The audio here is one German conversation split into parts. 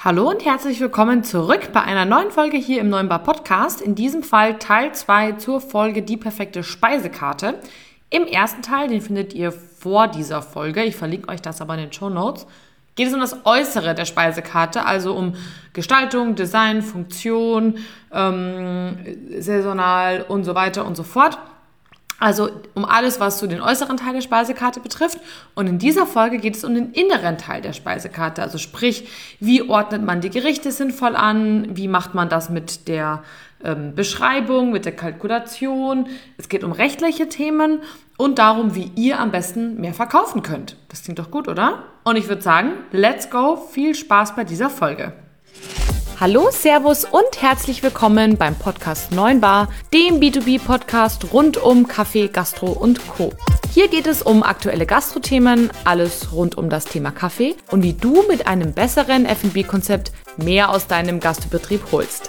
Hallo und herzlich willkommen zurück bei einer neuen Folge hier im Neuen Bar Podcast. In diesem Fall Teil 2 zur Folge Die perfekte Speisekarte. Im ersten Teil, den findet ihr vor dieser Folge, ich verlinke euch das aber in den Shownotes, geht es um das Äußere der Speisekarte, also um Gestaltung, Design, Funktion, saisonal und so weiter und so fort. Also um alles, was so den äußeren Teil der Speisekarte betrifft. Und in dieser Folge geht es um den inneren Teil der Speisekarte. Also sprich, wie ordnet man die Gerichte sinnvoll an? Wie macht man das mit der Beschreibung, mit der Kalkulation? Es geht um rechtliche Themen und darum, wie ihr am besten mehr verkaufen könnt. Das klingt doch gut, oder? Und ich würde sagen, let's go. Viel Spaß bei dieser Folge. Hallo, Servus und herzlich willkommen beim Podcast 9 Bar, dem B2B-Podcast rund um Kaffee, Gastro und Co. Hier geht es um aktuelle Gastrothemen, alles rund um das Thema Kaffee und wie du mit einem besseren F&B-Konzept mehr aus deinem Gastbetrieb holst.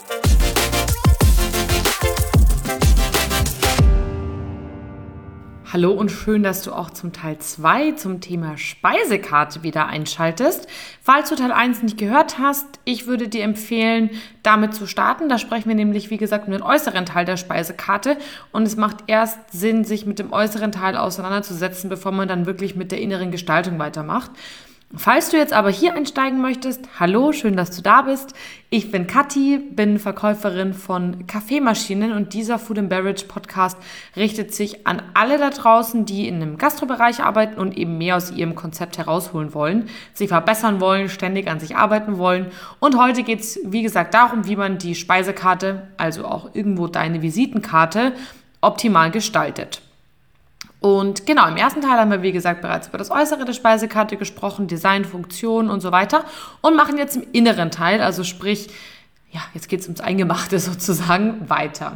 Hallo und schön, dass du auch zum Teil 2 zum Thema Speisekarte wieder einschaltest. Falls du Teil 1 nicht gehört hast, ich würde dir empfehlen, damit zu starten. Da sprechen wir nämlich, wie gesagt, um den äußeren Teil der Speisekarte. Und es macht erst Sinn, sich mit dem äußeren Teil auseinanderzusetzen, bevor man dann wirklich mit der inneren Gestaltung weitermacht. Falls du jetzt aber hier einsteigen möchtest, hallo, schön, dass du da bist. Ich bin Kathi, bin Verkäuferin von Kaffeemaschinen und dieser Food & Beverage Podcast richtet sich an alle da draußen, die in einem Gastrobereich arbeiten und eben mehr aus ihrem Konzept herausholen wollen, sich verbessern wollen, ständig an sich arbeiten wollen. Und heute geht es, wie gesagt, darum, wie man die Speisekarte, also auch irgendwo deine Visitenkarte, optimal gestaltet. Und genau, im ersten Teil haben wir, wie gesagt, bereits über das Äußere der Speisekarte gesprochen, Design, Funktion und so weiter und machen jetzt im inneren Teil, also sprich, ja, jetzt geht es ums Eingemachte sozusagen, weiter.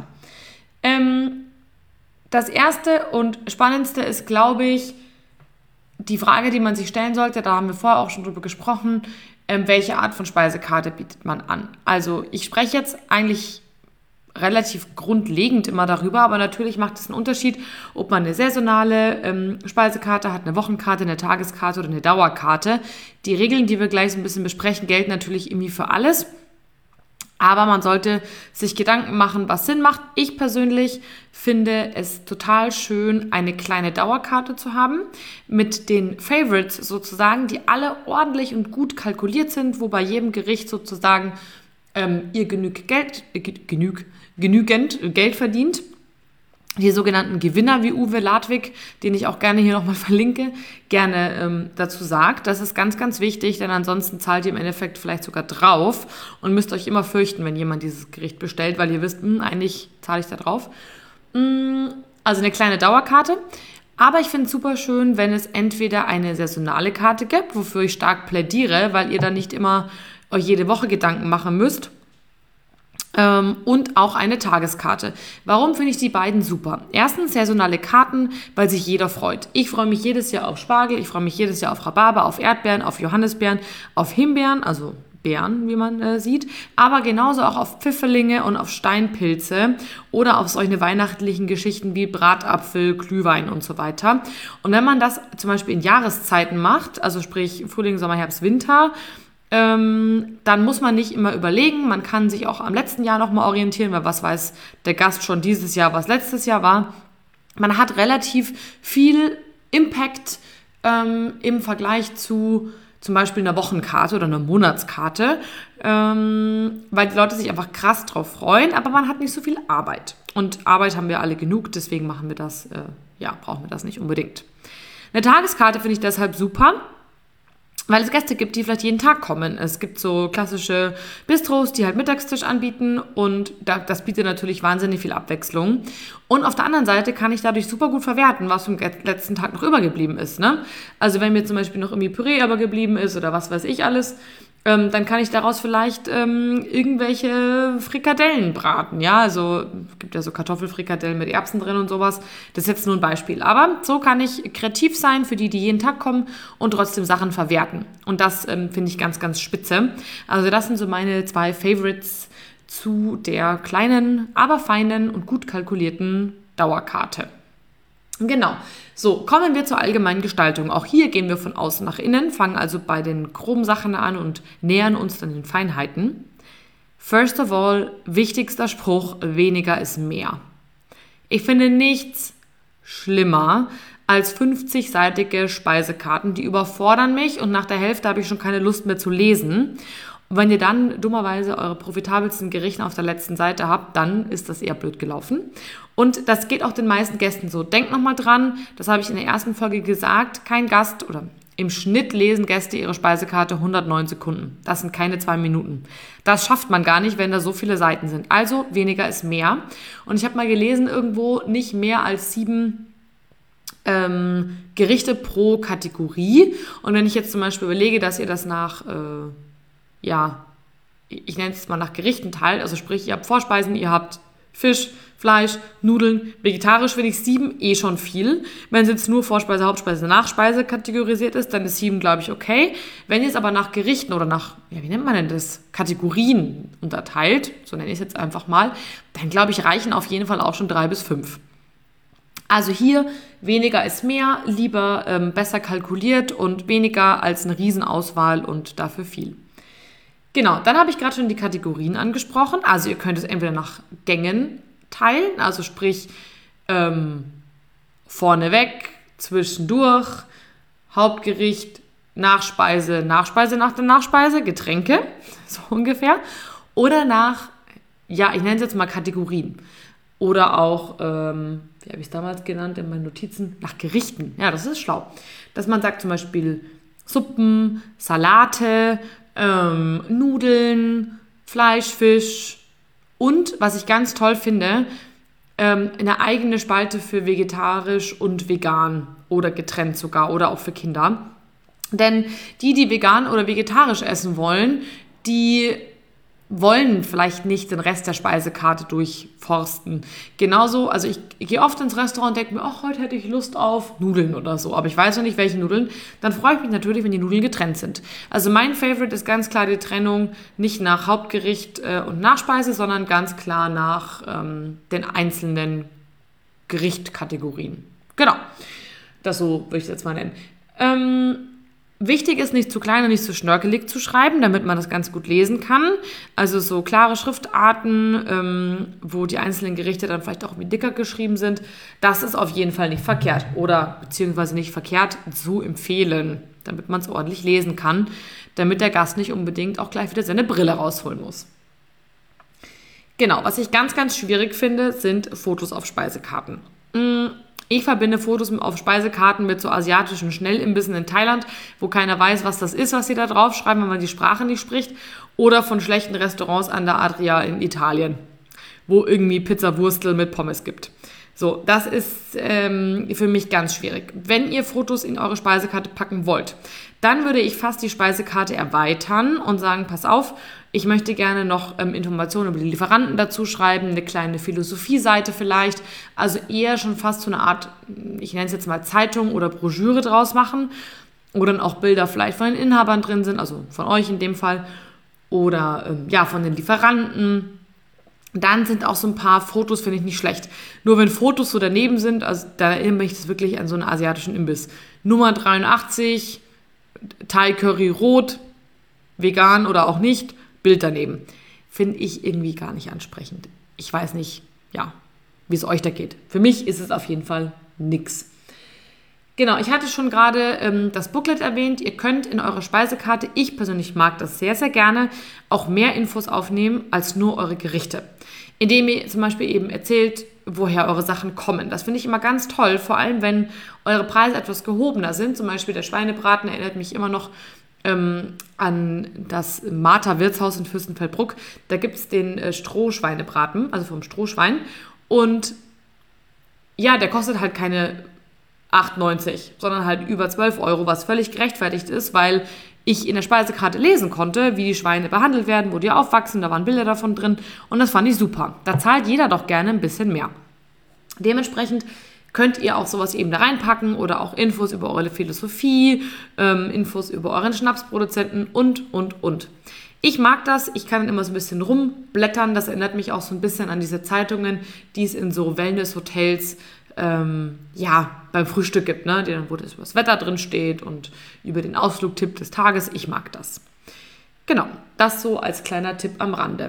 Das erste und spannendste ist, glaube ich, die Frage, die man sich stellen sollte, da haben wir vorher auch schon drüber gesprochen, welche Art von Speisekarte bietet man an? Also ich spreche jetzt eigentlich relativ grundlegend immer darüber, aber natürlich macht es einen Unterschied, ob man eine saisonale Speisekarte hat, eine Wochenkarte, eine Tageskarte oder eine Dauerkarte. Die Regeln, die wir gleich so ein bisschen besprechen, gelten natürlich irgendwie für alles, aber man sollte sich Gedanken machen, was Sinn macht. Ich persönlich finde es total schön, eine kleine Dauerkarte zu haben mit den Favorites sozusagen, die alle ordentlich und gut kalkuliert sind, wo bei jedem Gericht sozusagen ihr genügend Geld verdient. Die sogenannten Gewinner wie Uwe Ladwig, den ich auch gerne hier nochmal verlinke, gerne dazu sagt. Das ist ganz, ganz wichtig, denn ansonsten zahlt ihr im Endeffekt vielleicht sogar drauf und müsst euch immer fürchten, wenn jemand dieses Gericht bestellt, weil ihr wisst, eigentlich zahle ich da drauf. Also eine kleine Dauerkarte. Aber ich finde es super schön, wenn es entweder eine saisonale Karte gibt, wofür ich stark plädiere, weil ihr dann nicht immer euch jede Woche Gedanken machen müsst. Und auch eine Tageskarte. Warum finde ich die beiden super? Erstens saisonale Karten, weil sich jeder freut. Ich freue mich jedes Jahr auf Spargel, ich freue mich jedes Jahr auf Rhabarber, auf Erdbeeren, auf Johannisbeeren, auf Himbeeren, also Beeren, wie man sieht, aber genauso auch auf Pfifferlinge und auf Steinpilze oder auf solche weihnachtlichen Geschichten wie Bratapfel, Glühwein und so weiter. Und wenn man das zum Beispiel in Jahreszeiten macht, also sprich Frühling, Sommer, Herbst, Winter, dann muss man nicht immer überlegen, man kann sich auch am letzten Jahr nochmal orientieren, weil was weiß der Gast schon dieses Jahr, was letztes Jahr war. Man hat relativ viel Impact im Vergleich zu zum Beispiel einer Wochenkarte oder einer Monatskarte, weil die Leute sich einfach krass drauf freuen, aber man hat nicht so viel Arbeit. Und Arbeit haben wir alle genug, deswegen machen wir das, brauchen wir das nicht unbedingt. Eine Tageskarte finde ich deshalb super, weil es Gäste gibt, die vielleicht jeden Tag kommen. Es gibt so klassische Bistros, die halt Mittagstisch anbieten und das bietet natürlich wahnsinnig viel Abwechslung. Und auf der anderen Seite kann ich dadurch super gut verwerten, was vom letzten Tag noch übergeblieben ist. Ne? Also wenn mir zum Beispiel noch irgendwie Püree übergeblieben ist oder was weiß ich alles, dann kann ich daraus vielleicht irgendwelche Frikadellen braten. Ja, also es gibt ja so Kartoffelfrikadellen mit Erbsen drin und sowas. Das ist jetzt nur ein Beispiel. Aber so kann ich kreativ sein für die, die jeden Tag kommen und trotzdem Sachen verwerten. Und das finde ich ganz, ganz spitze. Also das sind so meine 2 Favorites zu der kleinen, aber feinen und gut kalkulierten Dauerkarte. Genau. So, kommen wir zur allgemeinen Gestaltung. Auch hier gehen wir von außen nach innen, fangen also bei den groben Sachen an und nähern uns dann den Feinheiten. First of all, wichtigster Spruch, weniger ist mehr. Ich finde nichts schlimmer als 50-seitige Speisekarten, die überfordern mich und nach der Hälfte habe ich schon keine Lust mehr zu lesen. Und wenn ihr dann dummerweise eure profitabelsten Gerichte auf der letzten Seite habt, dann ist das eher blöd gelaufen. Und das geht auch den meisten Gästen so. Denkt nochmal dran, das habe ich in der ersten Folge gesagt, kein Gast oder im Schnitt lesen Gäste ihre Speisekarte 109 Sekunden. Das sind keine 2 Minuten. Das schafft man gar nicht, wenn da so viele Seiten sind. Also weniger ist mehr. Und ich habe mal gelesen, irgendwo nicht mehr als 7 Gerichte pro Kategorie. Und wenn ich jetzt zum Beispiel überlege, dass ihr das nach ich nenne es mal nach Gerichten teilt, also sprich, ihr habt Vorspeisen, ihr habt Fisch, Fleisch, Nudeln, vegetarisch finde ich 7 schon viel. Wenn es jetzt nur Vorspeise, Hauptspeise, Nachspeise kategorisiert ist, dann ist 7, glaube ich, okay. Wenn ihr es aber nach Gerichten oder nach, wie nennt man denn das, Kategorien unterteilt, so nenne ich es jetzt einfach mal, dann glaube ich, reichen auf jeden Fall auch schon 3 bis 5. Also hier weniger ist mehr, lieber besser kalkuliert und weniger als eine Riesenauswahl und dafür viel. Genau, dann habe ich gerade schon die Kategorien angesprochen. Also ihr könnt es entweder nach Gängen teilen, also sprich vorneweg, zwischendurch, Hauptgericht, Nachspeise, Nachspeise nach der Nachspeise, Getränke, so ungefähr. Oder nach, ich nenne es jetzt mal Kategorien. Oder auch, wie habe ich es damals genannt in meinen Notizen, nach Gerichten. Ja, das ist schlau. Dass man sagt zum Beispiel Suppen, Salate, Nudeln, Fleisch, Fisch und, was ich ganz toll finde, eine eigene Spalte für vegetarisch und vegan oder getrennt sogar oder auch für Kinder. Denn die vegan oder vegetarisch essen wollen, die wollen vielleicht nicht den Rest der Speisekarte durchforsten. Genauso, also ich gehe oft ins Restaurant und denke mir, heute hätte ich Lust auf Nudeln oder so, aber ich weiß noch nicht, welche Nudeln. Dann freue ich mich natürlich, wenn die Nudeln getrennt sind. Also mein Favorite ist ganz klar die Trennung nicht nach Hauptgericht und Nachspeise, sondern ganz klar nach den einzelnen Gerichtkategorien. Genau, das so würde ich es jetzt mal nennen. Wichtig ist, nicht zu klein und nicht zu schnörkelig zu schreiben, damit man das ganz gut lesen kann. Also so klare Schriftarten, wo die einzelnen Gerichte dann vielleicht auch irgendwie dicker geschrieben sind. Das ist auf jeden Fall nicht verkehrt oder beziehungsweise nicht verkehrt zu empfehlen, damit man es ordentlich lesen kann, damit der Gast nicht unbedingt auch gleich wieder seine Brille rausholen muss. Genau, was ich ganz, ganz schwierig finde, sind Fotos auf Speisekarten. Ich verbinde Fotos auf Speisekarten mit so asiatischen Schnellimbissen in Thailand, wo keiner weiß, was das ist, was sie da draufschreiben, wenn man die Sprache nicht spricht. Oder von schlechten Restaurants an der Adria in Italien, wo irgendwie Pizza-Wurstel mit Pommes gibt. So, das ist für mich ganz schwierig. Wenn ihr Fotos in eure Speisekarte packen wollt, dann würde ich fast die Speisekarte erweitern und sagen, pass auf, ich möchte gerne noch Informationen über die Lieferanten dazu schreiben, eine kleine Philosophie-Seite vielleicht, also eher schon fast so eine Art, ich nenne es jetzt mal Zeitung oder Broschüre draus machen, wo dann auch Bilder vielleicht von den Inhabern drin sind, also von euch in dem Fall, oder von den Lieferanten. Dann sind auch so ein paar Fotos, finde ich nicht schlecht. Nur wenn Fotos so daneben sind, also da erinnere ich das wirklich an so einen asiatischen Imbiss. Nummer 83, Thai Curry Rot, vegan oder auch nicht, Bild daneben. Finde ich irgendwie gar nicht ansprechend. Ich weiß nicht, wie es euch da geht. Für mich ist es auf jeden Fall nix. Genau, ich hatte schon gerade das Booklet erwähnt. Ihr könnt in eurer Speisekarte, ich persönlich mag das sehr, sehr gerne, auch mehr Infos aufnehmen als nur eure Gerichte. Indem ihr zum Beispiel eben erzählt, woher eure Sachen kommen. Das finde ich immer ganz toll, vor allem wenn eure Preise etwas gehobener sind. Zum Beispiel der Schweinebraten erinnert mich immer noch an das Martha-Wirtshaus in Fürstenfeldbruck. Da gibt es den Strohschweinebraten, also vom Strohschwein. Und ja, der kostet halt keine 8,90, sondern halt über 12 Euro, was völlig gerechtfertigt ist, weil ich in der Speisekarte lesen konnte, wie die Schweine behandelt werden, wo die aufwachsen, da waren Bilder davon drin und das fand ich super. Da zahlt jeder doch gerne ein bisschen mehr. Dementsprechend könnt ihr auch sowas eben da reinpacken oder auch Infos über eure Philosophie, Infos über euren Schnapsproduzenten und. Ich mag das, ich kann immer so ein bisschen rumblättern, das erinnert mich auch so ein bisschen an diese Zeitungen, die es in so Wellness-Hotels beim Frühstück gibt, ne? Wo das über das Wetter drin steht und über den Ausflugtipp des Tages. Ich mag das. Genau, das so als kleiner Tipp am Rande.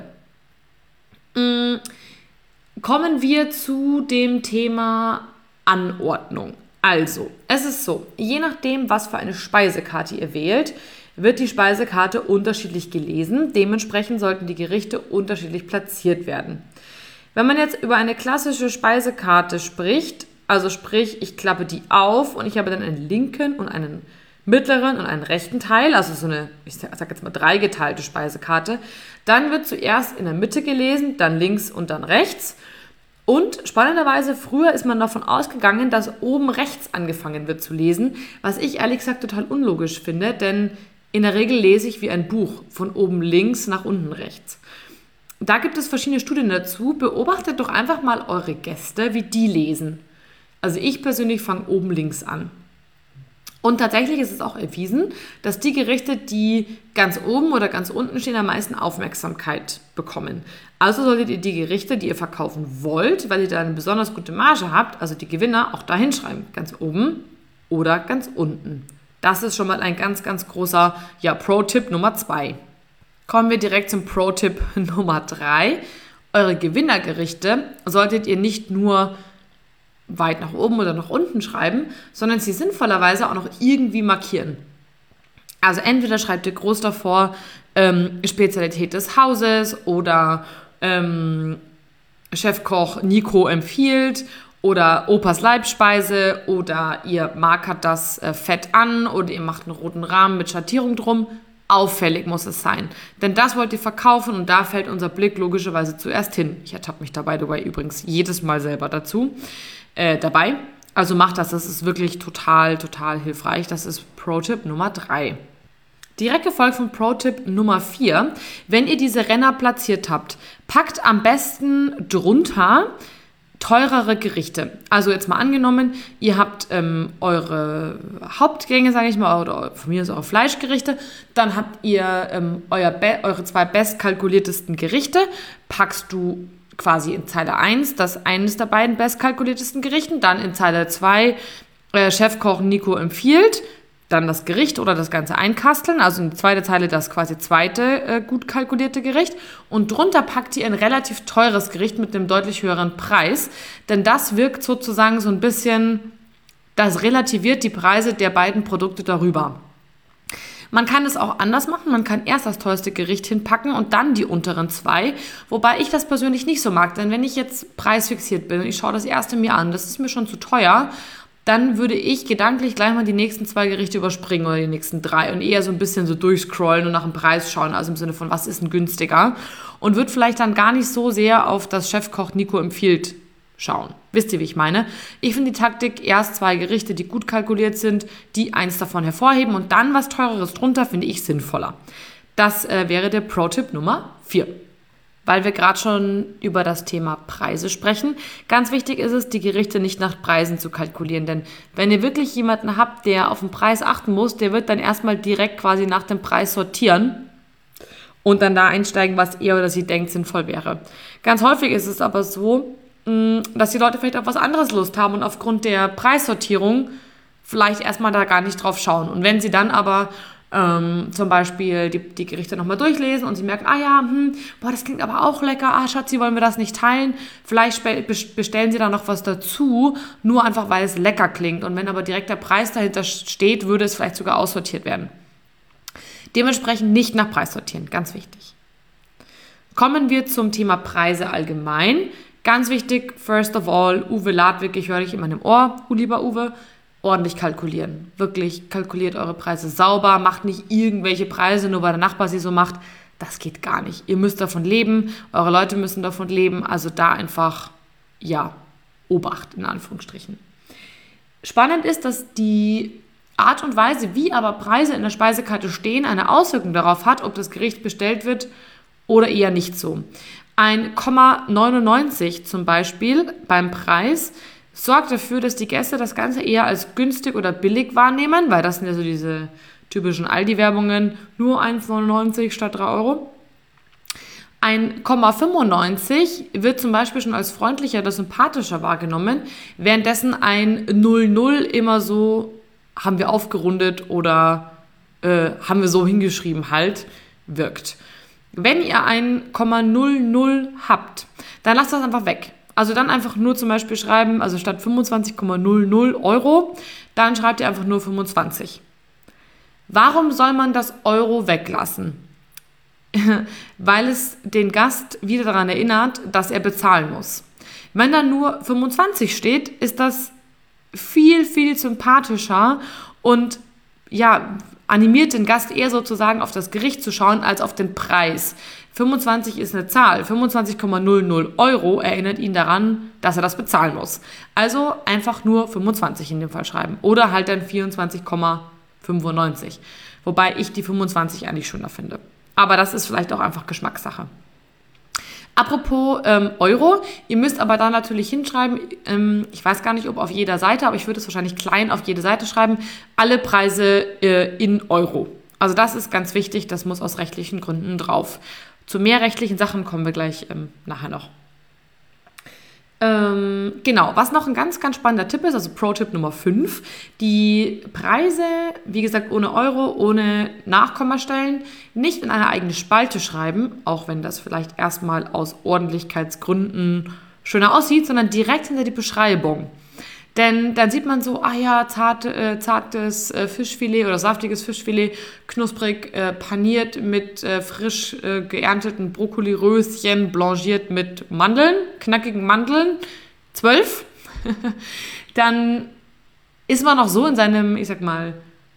Kommen wir zu dem Thema Anordnung. Also, es ist so, je nachdem, was für eine Speisekarte ihr wählt, wird die Speisekarte unterschiedlich gelesen. Dementsprechend sollten die Gerichte unterschiedlich platziert werden. Wenn man jetzt über eine klassische Speisekarte spricht, also sprich, ich klappe die auf und ich habe dann einen linken und einen mittleren und einen rechten Teil, also so eine, ich sage jetzt mal dreigeteilte Speisekarte, dann wird zuerst in der Mitte gelesen, dann links und dann rechts. Und spannenderweise, früher ist man davon ausgegangen, dass oben rechts angefangen wird zu lesen, was ich ehrlich gesagt total unlogisch finde, denn in der Regel lese ich wie ein Buch, von oben links nach unten rechts. Da gibt es verschiedene Studien dazu. Beobachtet doch einfach mal eure Gäste, wie die lesen. Also ich persönlich fange oben links an. Und tatsächlich ist es auch erwiesen, dass die Gerichte, die ganz oben oder ganz unten stehen, am meisten Aufmerksamkeit bekommen. Also solltet ihr die Gerichte, die ihr verkaufen wollt, weil ihr da eine besonders gute Marge habt, also die Gewinner, auch da hinschreiben. Ganz oben oder ganz unten. Das ist schon mal ein ganz, ganz großer Pro-Tipp Nummer 2. Kommen wir direkt zum Pro-Tipp Nummer 3. Eure Gewinnergerichte solltet ihr nicht nur weit nach oben oder nach unten schreiben, sondern sie sinnvollerweise auch noch irgendwie markieren. Also entweder schreibt ihr groß davor Spezialität des Hauses oder Chefkoch Nico empfiehlt oder Opas Leibspeise oder ihr markert das fett an oder ihr macht einen roten Rahmen mit Schattierung drum. Auffällig muss es sein. Denn das wollt ihr verkaufen und da fällt unser Blick logischerweise zuerst hin. Ich ertappe mich dabei übrigens jedes Mal selber dabei. Also macht das ist wirklich total, total hilfreich. Das ist Pro-Tipp Nummer 3. Direkt gefolgt von Pro-Tipp Nummer 4. Wenn ihr diese Renner platziert habt, packt am besten drunter teurere Gerichte. Also jetzt mal angenommen, ihr habt eure Hauptgänge, sage ich mal, oder von mir aus eure Fleischgerichte, dann habt ihr eure 2 bestkalkuliertesten Gerichte, packst du quasi in Zeile 1 das eines der beiden bestkalkuliertesten Gerichten, dann in Zeile 2 Chefkoch Nico empfiehlt, dann das Gericht oder das Ganze einkasteln, also in die zweite Zeile das quasi zweite gut kalkulierte Gericht und drunter packt ihr ein relativ teures Gericht mit einem deutlich höheren Preis, denn das wirkt sozusagen so ein bisschen, das relativiert die Preise der beiden Produkte darüber. Man kann es auch anders machen, man kann erst das teuerste Gericht hinpacken und dann die unteren 2, wobei ich das persönlich nicht so mag, denn wenn ich jetzt preisfixiert bin und ich schaue das erste mir an, das ist mir schon zu teuer, dann würde ich gedanklich gleich mal die nächsten 2 Gerichte überspringen oder die nächsten 3 und eher so ein bisschen so durchscrollen und nach dem Preis schauen, also im Sinne von, was ist denn günstiger und würde vielleicht dann gar nicht so sehr auf das Chefkoch Nico empfiehlt schauen. Wisst ihr, wie ich meine? Ich finde die Taktik, erst 2 Gerichte, die gut kalkuliert sind, die eins davon hervorheben und dann was Teureres drunter, finde ich sinnvoller. Das wäre der Pro-Tipp Nummer 4. Weil wir gerade schon über das Thema Preise sprechen. Ganz wichtig ist es, die Gerichte nicht nach Preisen zu kalkulieren, denn wenn ihr wirklich jemanden habt, der auf den Preis achten muss, der wird dann erstmal direkt quasi nach dem Preis sortieren und dann da einsteigen, was er oder sie denkt sinnvoll wäre. Ganz häufig ist es aber so, dass die Leute vielleicht auf was anderes Lust haben und aufgrund der Preissortierung vielleicht erstmal da gar nicht drauf schauen. Und wenn sie dann aber zum Beispiel die Gerichte nochmal durchlesen und sie merken, das klingt aber auch lecker, Schatzi, wollen wir das nicht teilen? Vielleicht bestellen sie da noch was dazu, nur einfach, weil es lecker klingt. Und wenn aber direkt der Preis dahinter steht, würde es vielleicht sogar aussortiert werden. Dementsprechend nicht nach Preis sortieren, ganz wichtig. Kommen wir zum Thema Preise allgemein. Ganz wichtig, first of all, Uwe Ladwig, ich höre dich in meinem Ohr, lieber Uwe, ordentlich kalkulieren. Wirklich, kalkuliert eure Preise sauber, macht nicht irgendwelche Preise, nur weil der Nachbar sie so macht. Das geht gar nicht. Ihr müsst davon leben, eure Leute müssen davon leben, also da einfach, Obacht, in Anführungsstrichen. Spannend ist, dass die Art und Weise, wie aber Preise in der Speisekarte stehen, eine Auswirkung darauf hat, ob das Gericht bestellt wird oder eher nicht so. Ein 0,99 zum Beispiel beim Preis sorgt dafür, dass die Gäste das Ganze eher als günstig oder billig wahrnehmen, weil das sind ja so diese typischen Aldi-Werbungen, nur 1,99 statt 3 Euro. Ein 0,95 wird zum Beispiel schon als freundlicher oder sympathischer wahrgenommen, währenddessen ein 00 immer so, haben wir aufgerundet oder haben wir so hingeschrieben halt, wirkt. Wenn ihr ein 0,00 habt, dann lasst das einfach weg. Also dann einfach nur zum Beispiel schreiben, also statt 25,00 Euro, dann schreibt ihr einfach nur 25. Warum soll man das Euro weglassen? Weil es den Gast wieder daran erinnert, dass er bezahlen muss. Wenn da nur 25 steht, ist das viel, viel sympathischer und ja, animiert den Gast eher sozusagen auf das Gericht zu schauen, als auf den Preis. 25 ist eine Zahl. 25,00 Euro erinnert ihn daran, dass er das bezahlen muss. Also einfach nur 25 in dem Fall schreiben. Oder halt dann 24,95. Wobei ich die 25 eigentlich schöner finde. Aber das ist vielleicht auch einfach Geschmackssache. Apropos Euro, ihr müsst aber da natürlich hinschreiben, ich weiß gar nicht, ob auf jeder Seite, aber ich würde es wahrscheinlich klein auf jede Seite schreiben, alle Preise in Euro. Also das ist ganz wichtig, das muss aus rechtlichen Gründen drauf. Zu mehr rechtlichen Sachen kommen wir gleich nachher noch. Genau, was noch ein ganz, ganz spannender Tipp ist, also Pro-Tipp Nummer 5, die Preise, wie gesagt, ohne Euro, ohne Nachkommastellen, nicht in eine eigene Spalte schreiben, auch wenn das vielleicht erstmal aus Ordentlichkeitsgründen schöner aussieht, sondern direkt hinter die Beschreibung. Denn dann sieht man so, zartes Fischfilet oder saftiges Fischfilet, knusprig paniert mit frisch geernteten Brokkoliröschen, blanchiert mit Mandeln, knackigen Mandeln, 12. Dann ist man noch so in seinem, ich sag mal,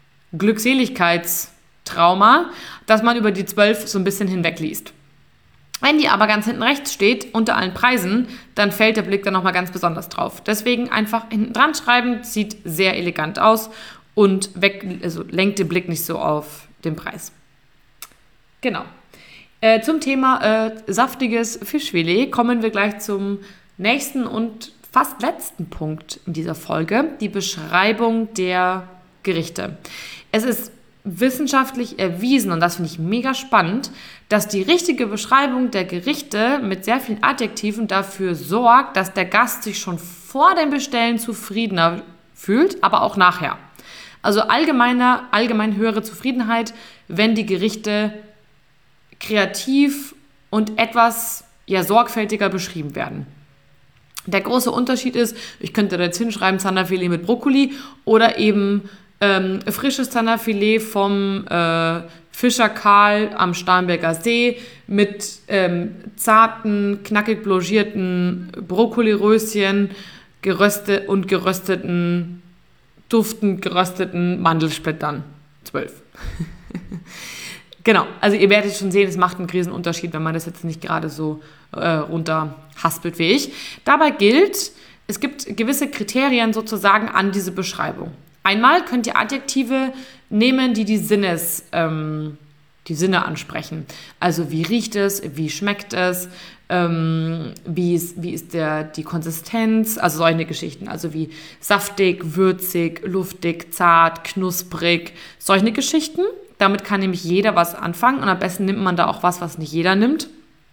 Glückseligkeitstrauma, dass man über die 12 so ein bisschen hinwegliest. Wenn die aber ganz hinten rechts steht, unter allen Preisen, dann fällt der Blick dann nochmal ganz besonders drauf. Deswegen einfach hinten dran schreiben, sieht sehr elegant aus und lenkt den Blick nicht so auf den Preis. Genau. Zum Thema saftiges Fischfilet kommen wir gleich zum nächsten und fast letzten Punkt in dieser Folge, die Beschreibung der Gerichte. Es ist wissenschaftlich erwiesen, und das finde ich mega spannend, dass die richtige Beschreibung der Gerichte mit sehr vielen Adjektiven dafür sorgt, dass der Gast sich schon vor dem Bestellen zufriedener fühlt, aber auch nachher. Also allgemein höhere Zufriedenheit, wenn die Gerichte kreativ und etwas sorgfältiger beschrieben werden. Der große Unterschied ist, ich könnte da jetzt hinschreiben, Zanderfilet mit Brokkoli oder eben frisches Zanderfilet vom Fischer Karl am Starnberger See mit zarten, knackig blanchierten Brokkoliröschen gerösteten, duftend gerösteten Mandelsplittern. 12. Genau, also ihr werdet schon sehen, es macht einen Riesenunterschied, wenn man das jetzt nicht gerade so runterhaspelt wie ich. Dabei gilt, es gibt gewisse Kriterien sozusagen an diese Beschreibung. Einmal könnt ihr Adjektive nehmen, die Sinne ansprechen. Also wie riecht es, wie schmeckt es, wie ist die Konsistenz, also solche Geschichten. Also wie saftig, würzig, luftig, zart, knusprig, solche Geschichten. Damit kann nämlich jeder was anfangen und am besten nimmt man da auch was nicht jeder nimmt.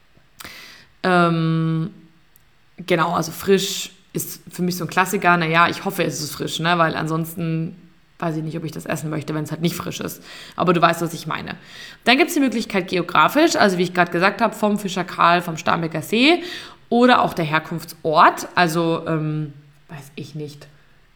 Genau, also frisch ist für mich so ein Klassiker. Naja, ich hoffe, es ist frisch, ne? Weil ansonsten weiß ich nicht, ob ich das essen möchte, wenn es halt nicht frisch ist. Aber du weißt, was ich meine. Dann gibt es die Möglichkeit geografisch, also wie ich gerade gesagt habe, vom Fischer Karl, vom Starnberger See oder auch der Herkunftsort. Also, weiß ich nicht,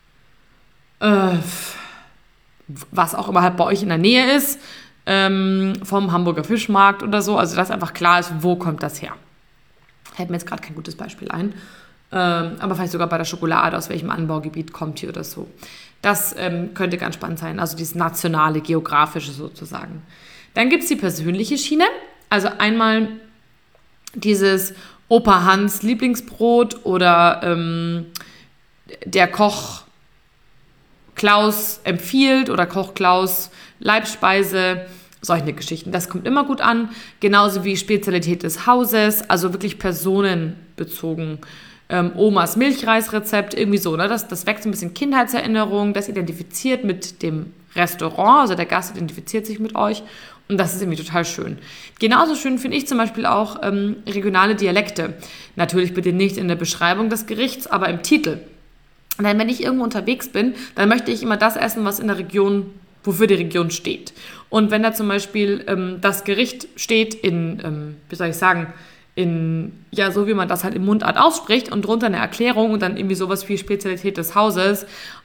was auch immer halt bei euch in der Nähe ist, vom Hamburger Fischmarkt oder so. Also, dass einfach klar ist, wo kommt das her. Fällt mir jetzt gerade kein gutes Beispiel ein. Aber vielleicht sogar bei der Schokolade, aus welchem Anbaugebiet kommt hier oder so. Das könnte ganz spannend sein, also dieses nationale, geografische sozusagen. Dann gibt es die persönliche Schiene, also einmal dieses Opa Hans Lieblingsbrot oder der Koch Klaus empfiehlt oder Koch Klaus Leibspeise, solche Geschichten. Das kommt immer gut an, genauso wie Spezialität des Hauses, also wirklich personenbezogen. Omas Milchreisrezept, irgendwie so, ne? Das weckt so ein bisschen Kindheitserinnerung, das identifiziert mit dem Restaurant, also der Gast identifiziert sich mit euch Und das ist irgendwie total schön. Genauso schön finde ich zum Beispiel auch regionale Dialekte. Natürlich bitte nicht in der Beschreibung des Gerichts, aber im Titel. Denn wenn ich irgendwo unterwegs bin, dann möchte ich immer das essen, was in der Region, wofür die Region steht. Und wenn da zum Beispiel das Gericht steht in, wie soll ich sagen, ja, so wie man das halt im Mundart ausspricht und drunter eine Erklärung und dann irgendwie sowas wie Spezialität des Hauses.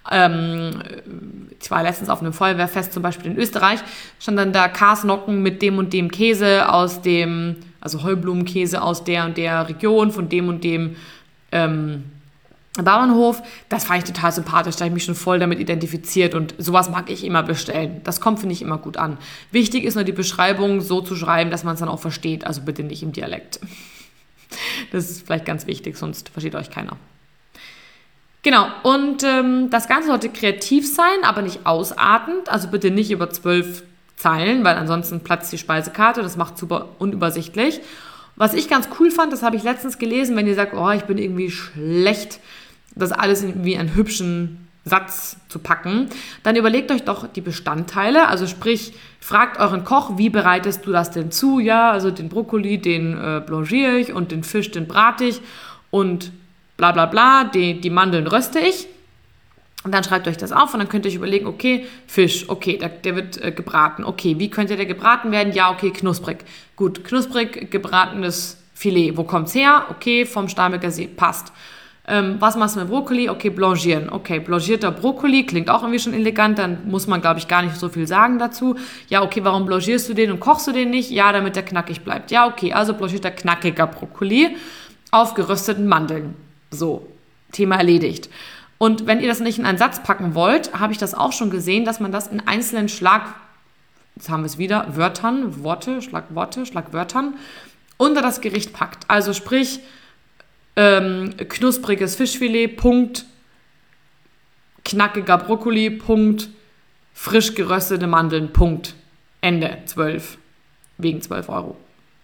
Ich war letztens auf einem Feuerwehrfest, zum Beispiel in Österreich, stand dann da Kasnocken mit dem und dem Käse also Heublumenkäse aus der und der Region, von dem und dem Bauernhof. Das fand ich total sympathisch, da habe ich mich schon voll damit identifiziert und sowas mag ich immer bestellen. Das kommt, finde ich, immer gut an. Wichtig ist nur die Beschreibung so zu schreiben, dass man es dann auch versteht, also bitte nicht im Dialekt. Das ist vielleicht ganz wichtig, sonst versteht euch keiner. Genau, und das Ganze sollte kreativ sein, aber nicht ausartend, also bitte nicht über 12 Zeilen, weil ansonsten platzt die Speisekarte, das macht super unübersichtlich. Was ich ganz cool fand, das habe ich letztens gelesen, wenn ihr sagt, oh, ich bin irgendwie schlecht, das alles in irgendwie einen hübschen Satz zu packen, dann überlegt euch doch die Bestandteile, also sprich, fragt euren Koch, wie bereitest du das denn zu? Ja, also den Brokkoli, den blanchiere ich und den Fisch, den brate ich und bla bla bla, die Mandeln röste ich. Und dann schreibt euch das auf und dann könnt ihr euch überlegen, okay, Fisch, okay, der wird gebraten. Okay, wie könnte der gebraten werden? Ja, okay, knusprig. Gut, knusprig gebratenes Filet. Wo kommt's her? Okay, vom Starnberger See. Passt. Was machst du mit Brokkoli? Okay, blanchieren. Okay, blanchierter Brokkoli klingt auch irgendwie schon elegant, dann muss man, glaube ich, gar nicht so viel sagen dazu. Ja, okay, warum blanchierst du den und kochst du den nicht? Ja, damit der knackig bleibt. Ja, okay, also blanchierter, knackiger Brokkoli auf gerösteten Mandeln. So, Thema erledigt. Und wenn ihr das nicht in einen Satz packen wollt, habe ich das auch schon gesehen, dass man das in einzelnen jetzt haben wir es wieder, Schlagwörtern unter das Gericht packt. Also sprich, knuspriges Fischfilet, Punkt, knackiger Brokkoli, Punkt, frisch geröstete Mandeln, Punkt, Ende, 12, wegen 12 Euro.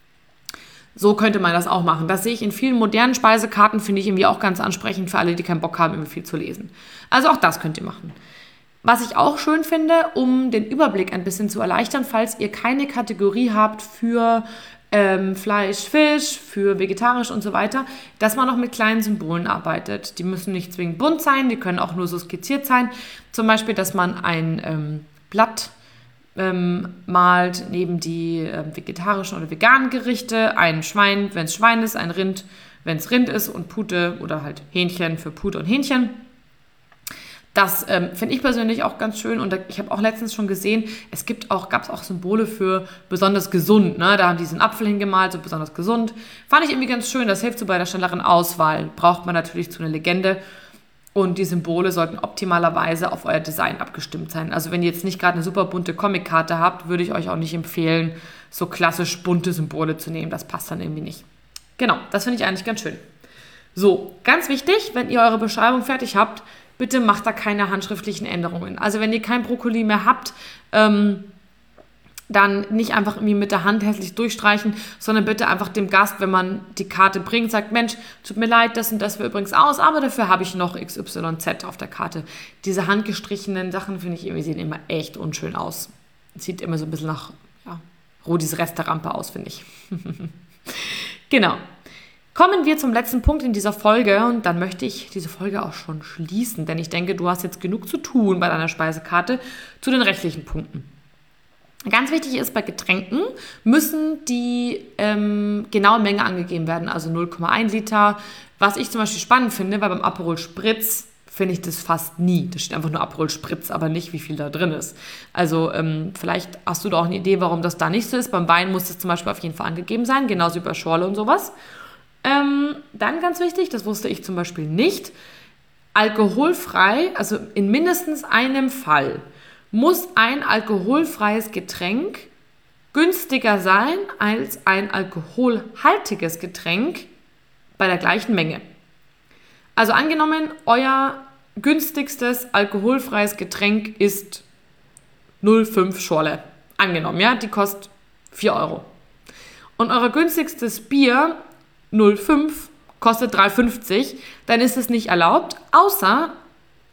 So könnte man das auch machen. Das sehe ich in vielen modernen Speisekarten, finde ich irgendwie auch ganz ansprechend für alle, die keinen Bock haben, irgendwie viel zu lesen. Also auch das könnt ihr machen. Was ich auch schön finde, um den Überblick ein bisschen zu erleichtern, falls ihr keine Kategorie habt für Fleisch, Fisch, für vegetarisch und so weiter, dass man noch mit kleinen Symbolen arbeitet. Die müssen nicht zwingend bunt sein, die können auch nur so skizziert sein. Zum Beispiel, dass man ein Blatt malt neben die vegetarischen oder veganen Gerichte, ein Schwein, wenn es Schwein ist, ein Rind, wenn es Rind ist und Pute oder halt Hähnchen für Pute und Hähnchen. Das finde ich persönlich auch ganz schön und ich habe auch letztens schon gesehen, gab es auch Symbole für besonders gesund, ne? Da haben die diesen Apfel hingemalt, so besonders gesund. Fand ich irgendwie ganz schön, das hilft so bei der schnelleren Auswahl. Braucht man natürlich zu einer Legende. Und die Symbole sollten optimalerweise auf euer Design abgestimmt sein. Also wenn ihr jetzt nicht gerade eine super bunte Comic-Karte habt, würde ich euch auch nicht empfehlen, so klassisch bunte Symbole zu nehmen. Das passt dann irgendwie nicht. Genau, das finde ich eigentlich ganz schön. So, ganz wichtig, wenn ihr eure Beschreibung fertig habt, bitte macht da keine handschriftlichen Änderungen. Also wenn ihr kein Brokkoli mehr habt, dann nicht einfach irgendwie mit der Hand hässlich durchstreichen, sondern bitte einfach dem Gast, wenn man die Karte bringt, sagt, Mensch, tut mir leid, das und das wäre übrigens aus, aber dafür habe ich noch XYZ auf der Karte. Diese handgestrichenen Sachen, finde ich, irgendwie sehen immer echt unschön aus. Sieht immer so ein bisschen nach Rodis Resterampe aus, finde ich. Genau. Kommen wir zum letzten Punkt in dieser Folge und dann möchte ich diese Folge auch schon schließen, denn ich denke, du hast jetzt genug zu tun bei deiner Speisekarte zu den rechtlichen Punkten. Ganz wichtig ist, bei Getränken müssen die genaue Menge angegeben werden, also 0,1 Liter. Was ich zum Beispiel spannend finde, weil beim Aperol Spritz finde ich das fast nie. Da steht einfach nur Aperol Spritz, aber nicht, wie viel da drin ist. Also vielleicht hast du da auch eine Idee, warum das da nicht so ist. Beim Wein muss das zum Beispiel auf jeden Fall angegeben sein, genauso wie bei Schorle und sowas. Dann ganz wichtig, das wusste ich zum Beispiel nicht, alkoholfrei, also in mindestens einem Fall, muss ein alkoholfreies Getränk günstiger sein als ein alkoholhaltiges Getränk bei der gleichen Menge. Also angenommen, euer günstigstes alkoholfreies Getränk ist 0,5 Schorle. Angenommen, ja, die kostet 4 Euro. Und euer günstigstes Bier 0,5 kostet 3,50, dann ist es nicht erlaubt, außer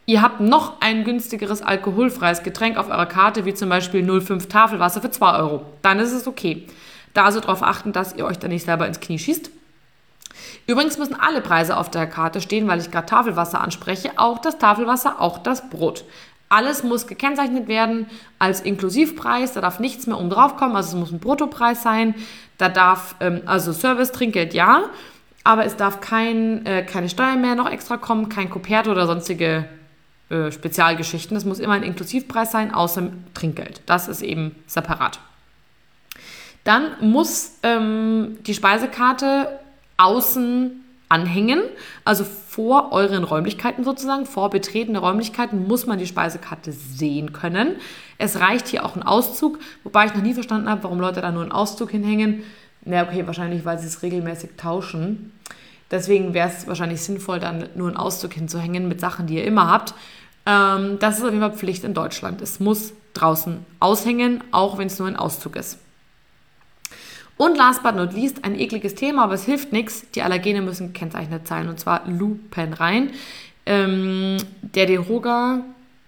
ihr habt noch ein günstigeres alkoholfreies Getränk auf eurer Karte, wie zum Beispiel 0,5 Tafelwasser für 2 Euro. Dann ist es okay. Da also darauf achten, dass ihr euch da nicht selber ins Knie schießt. Übrigens müssen alle Preise auf der Karte stehen, weil ich gerade Tafelwasser anspreche. Auch das Tafelwasser, auch das Brot. Alles muss gekennzeichnet werden als Inklusivpreis. Da darf nichts mehr oben drauf kommen. Also es muss ein Bruttopreis sein. Da darf, also Service, Trinkgeld ja, aber es darf keine Steuer mehr noch extra kommen, kein Coperte oder sonstige Spezialgeschichten. Es muss immer ein Inklusivpreis sein, außer Trinkgeld. Das ist eben separat. Dann muss die Speisekarte außen anhängen, also vor euren Räumlichkeiten sozusagen, vor betretene Räumlichkeiten muss man die Speisekarte sehen können. Es reicht hier auch ein Auszug, wobei ich noch nie verstanden habe, warum Leute da nur einen Auszug hinhängen. Na okay, wahrscheinlich, weil sie es regelmäßig tauschen. Deswegen wäre es wahrscheinlich sinnvoll, dann nur einen Auszug hinzuhängen mit Sachen, die ihr immer habt. Das ist auf jeden Fall Pflicht in Deutschland. Es muss draußen aushängen, auch wenn es nur ein Auszug ist. Und last but not least, ein ekliges Thema, aber es hilft nichts. Die Allergene müssen gekennzeichnet sein, und zwar lupenrein. Die DEHOGA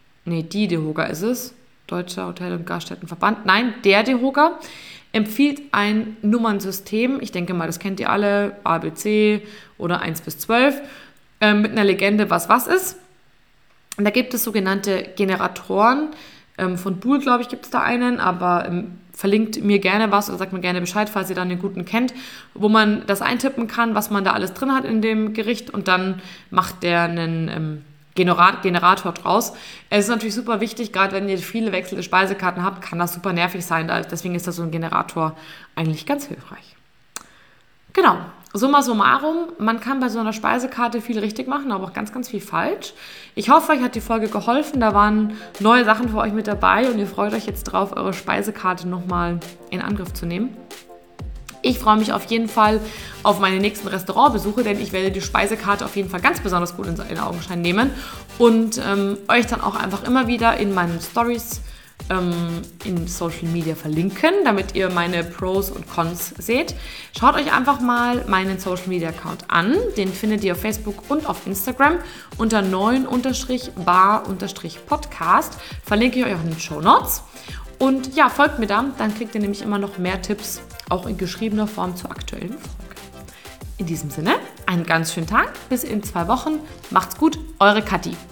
ist es, Deutscher Hotel- und Gaststättenverband. Nein, der DEHOGA empfiehlt ein Nummernsystem. Ich denke mal, das kennt ihr alle, ABC oder 1 bis 12, mit einer Legende, was ist. Und da gibt es sogenannte Generatoren. Von Buhl, glaube ich, gibt es da einen, aber verlinkt mir gerne was oder sagt mir gerne Bescheid, falls ihr dann den guten kennt, wo man das eintippen kann, was man da alles drin hat in dem Gericht, und dann macht der einen Generator draus. Es ist natürlich super wichtig, gerade wenn ihr viele wechselnde Speisekarten habt, kann das super nervig sein, deswegen ist da so ein Generator eigentlich ganz hilfreich. Genau, summa summarum, man kann bei so einer Speisekarte viel richtig machen, aber auch ganz, ganz viel falsch. Ich hoffe, euch hat die Folge geholfen, da waren neue Sachen für euch mit dabei und ihr freut euch jetzt drauf, eure Speisekarte nochmal in Angriff zu nehmen. Ich freue mich auf jeden Fall auf meine nächsten Restaurantbesuche, denn ich werde die Speisekarte auf jeden Fall ganz besonders gut in Augenschein nehmen und euch dann auch einfach immer wieder in meinen Stories in Social Media verlinken, damit ihr meine Pros und Cons seht. Schaut euch einfach mal meinen Social Media Account an. Den findet ihr auf Facebook und auf Instagram unter 9-bar-podcast. Verlinke ich euch auch in den Shownotes. Und ja, folgt mir dann kriegt ihr nämlich immer noch mehr Tipps, auch in geschriebener Form zur aktuellen Folge. In diesem Sinne, einen ganz schönen Tag, bis in 2 Wochen. Macht's gut, eure Kathi.